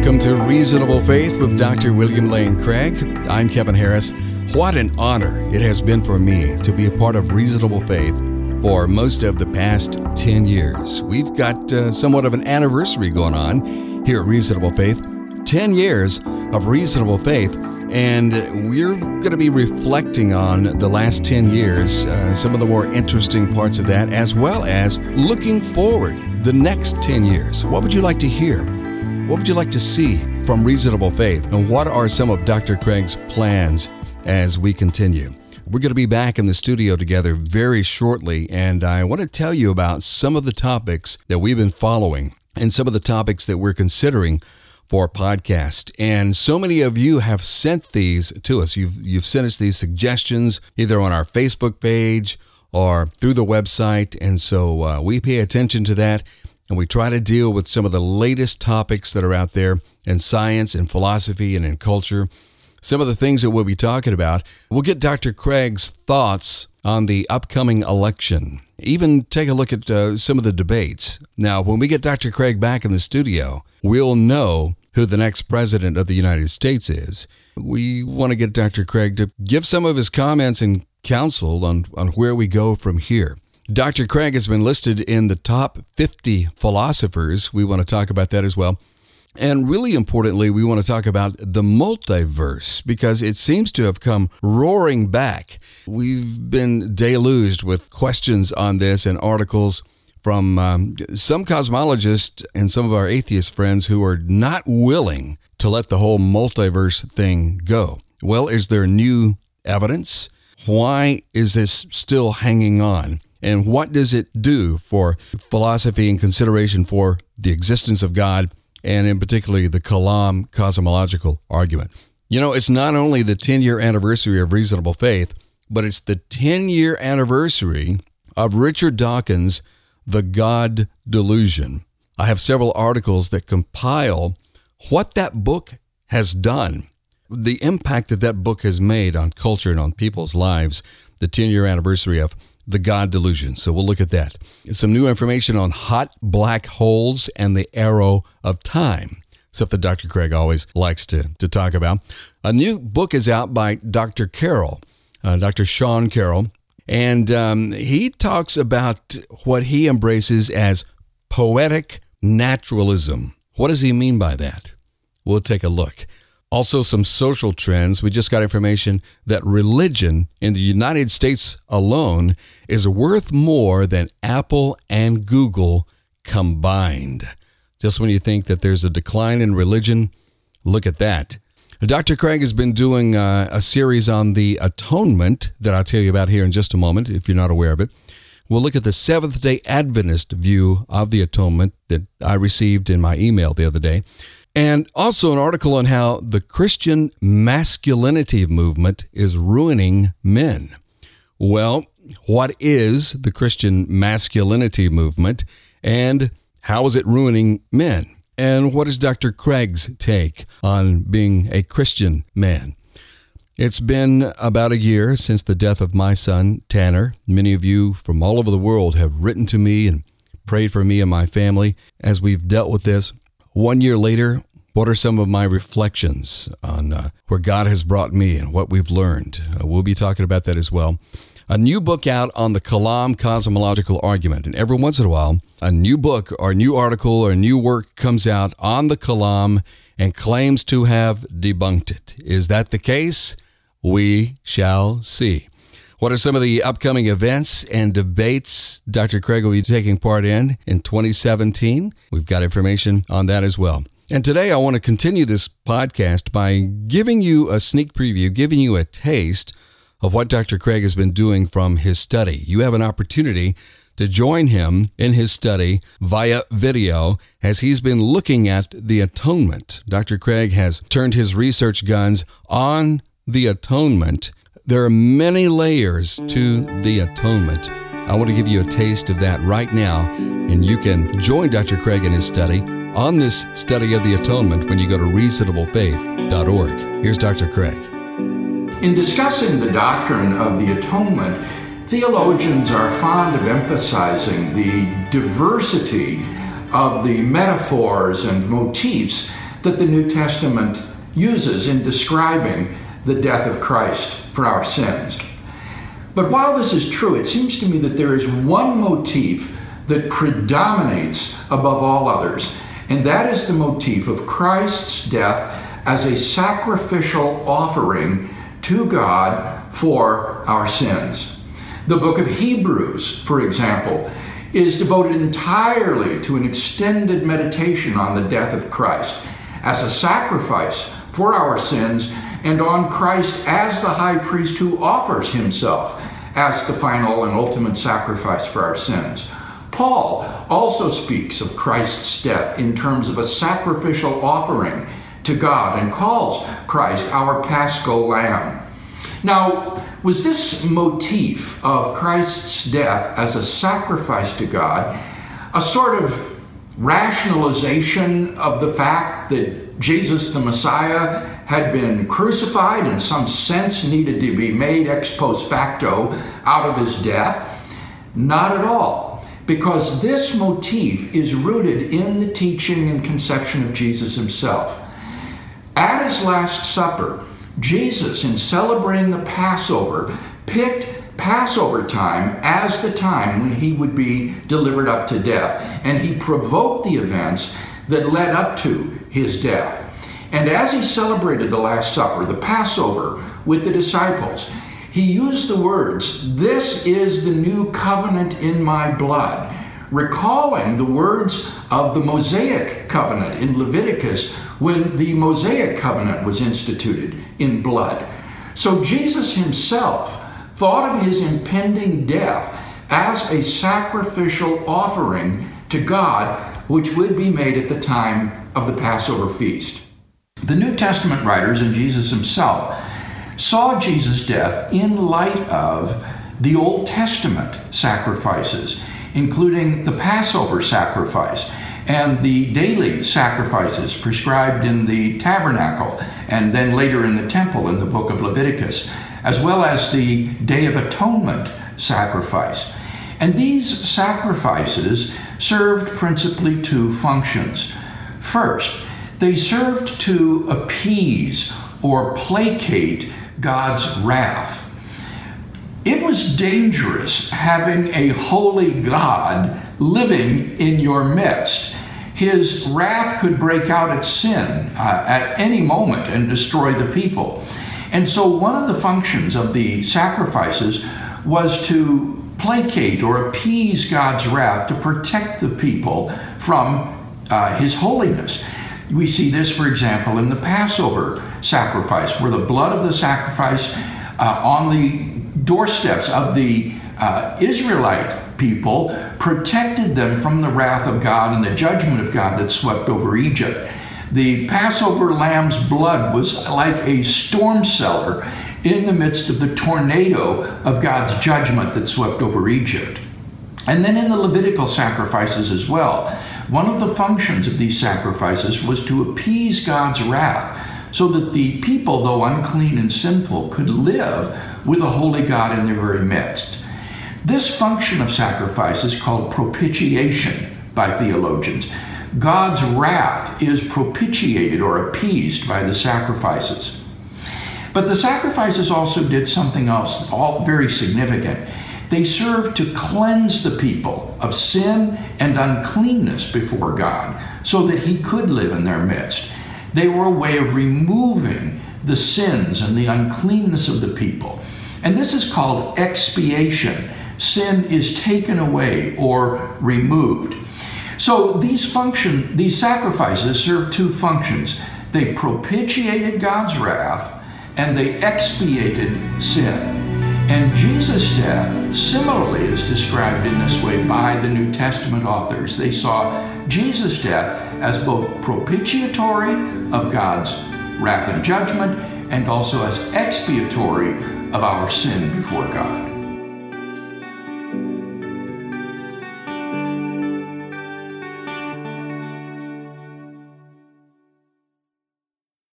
Welcome to Reasonable Faith with Dr. William Lane Craig. I'm Kevin Harris. What an honor it has been for me to be a part of Reasonable Faith for most of the past 10 years. We've got somewhat of an anniversary going on here at Reasonable Faith. 10 years of Reasonable Faith, and we're going to be reflecting on the last 10 years, some of the more interesting parts of that, as well as looking forward the next 10 years. What would you like to hear? What would you like to see from Reasonable Faith? And what are some of Dr. Craig's plans as we continue? We're going to be back in the studio together very shortly, and I want to tell you about some of the topics that we've been following and some of the topics that we're considering for podcast. And so many of you have sent these to us. You've sent us these suggestions either on our Facebook page or through the website, and so we pay attention to that. And we try to deal with some of the latest topics that are out there in science and philosophy and in culture. Some of the things that we'll be talking about. We'll get Dr. Craig's thoughts on the upcoming election. Even take a look at some of the debates. Now, when we get Dr. Craig back in the studio, we'll know who the next president of the United States is. We want to get Dr. Craig to give some of his comments and counsel on where we go from here. Dr. Craig has been listed in the top 50 philosophers. We want to talk about that as well. And really importantly, we want to talk about the multiverse because it seems to have come roaring back. We've been deluged with questions on this and articles from some cosmologists and some of our atheist friends who are not willing to let the whole multiverse thing go. Well, is there new evidence? Why is this still hanging on? And what does it do for philosophy and consideration for the existence of God, and in particular the Kalam cosmological argument? You know, it's not only the 10-year anniversary of Reasonable Faith, but it's the 10-year anniversary of Richard Dawkins' The God Delusion. I have several articles that compile what that book has done, the impact that that book has made on culture and on people's lives, the 10-year anniversary of The God Delusion. So we'll look at that. Some new information on hot black holes and the arrow of time, something Dr. Craig always likes to talk about. A new book is out by Dr. Carroll, Dr. Sean Carroll, and he talks about what he embraces as poetic naturalism. What does he mean by that? We'll take a look. Also, some social trends. We just got information that religion in the United States alone is worth more than Apple and Google combined. Just when you think that there's a decline in religion, look at that. Dr. Craig has been doing a series on the atonement that I'll tell you about here in just a moment, if you're not aware of it. We'll look at the Seventh-day Adventist view of the atonement that I received in my email the other day. And also an article on how the Christian masculinity movement is ruining men. Well, what is the Christian masculinity movement and how is it ruining men? And what is Dr. Craig's take on being a Christian man? It's been about a year since the death of my son, Tanner. Many of you from all over the world have written to me and prayed for me and my family as we've dealt with this. 1 year later, what are some of my reflections on where God has brought me and what we've learned? We'll be talking about that as well. A new book out on the Kalam cosmological argument. And every once in a while, a new book or a new article or a new work comes out on the Kalam and claims to have debunked it. Is that the case? We shall see. What are some of the upcoming events and debates Dr. Craig will be taking part in 2017? We've got information on that as well. And today I want to continue this podcast by giving you a sneak preview, giving you a taste of what Dr. Craig has been doing from his study. You have an opportunity to join him in his study via video as he's been looking at the atonement. Dr. Craig has turned his research guns on the atonement. There are many layers to the atonement. I want to give you a taste of that right now, and you can join Dr. Craig in his study on this study of the atonement when you go to reasonablefaith.org. Here's Dr. Craig. In discussing the doctrine of the atonement, theologians are fond of emphasizing the diversity of the metaphors and motifs that the New Testament uses in describing the death of Christ for our sins. But while this is true, it seems to me that there is one motif that predominates above all others, and that is the motif of Christ's death as a sacrificial offering to God for our sins. The book of Hebrews, for example, is devoted entirely to an extended meditation on the death of Christ as a sacrifice for our sins, and on Christ as the high priest who offers himself as the final and ultimate sacrifice for our sins. Paul also speaks of Christ's death in terms of a sacrificial offering to God and calls Christ our Paschal Lamb. Now, was this motif of Christ's death as a sacrifice to God a sort of rationalization of the fact that Jesus the Messiah had been crucified, in some sense needed to be made ex post facto out of his death? Not at all, because this motif is rooted in the teaching and conception of Jesus himself. At his Last Supper, Jesus, in celebrating the Passover, picked Passover time as the time when he would be delivered up to death, and he provoked the events that led up to his death. And as he celebrated the Last Supper, the Passover, with the disciples, he used the words, "This is the new covenant in my blood," recalling the words of the Mosaic covenant in Leviticus when the Mosaic covenant was instituted in blood. So Jesus himself thought of his impending death as a sacrificial offering to God, which would be made at the time of the Passover feast. The New Testament writers and Jesus himself saw Jesus' death in light of the Old Testament sacrifices, including the Passover sacrifice and the daily sacrifices prescribed in the tabernacle and then later in the temple in the book of Leviticus, as well as the Day of Atonement sacrifice. And these sacrifices served principally two functions. First, they served to appease or placate God's wrath. It was dangerous having a holy God living in your midst. His wrath could break out at sin at any moment and destroy the people. And so one of the functions of the sacrifices was to placate or appease God's wrath, to protect the people from his holiness. We see this, for example, in the Passover sacrifice, where the blood of the sacrifice on the doorsteps of the Israelite people protected them from the wrath of God and the judgment of God that swept over Egypt. The Passover lamb's blood was like a storm cellar in the midst of the tornado of God's judgment that swept over Egypt. And then in the Levitical sacrifices as well, one of the functions of these sacrifices was to appease God's wrath so that the people, though unclean and sinful, could live with a holy God in their very midst. This function of sacrifice is called propitiation by theologians. God's wrath is propitiated or appeased by the sacrifices. But the sacrifices also did something else, all very significant. They served to cleanse the people of sin and uncleanness before God so that he could live in their midst. They were a way of removing the sins and the uncleanness of the people. And this is called expiation. Sin is taken away or removed. So these sacrifices served two functions. They propitiated God's wrath and they expiated sin. And Jesus' death similarly is described in this way by the New Testament authors. They saw Jesus' death as both propitiatory of God's wrath and judgment, and also as expiatory of our sin before God.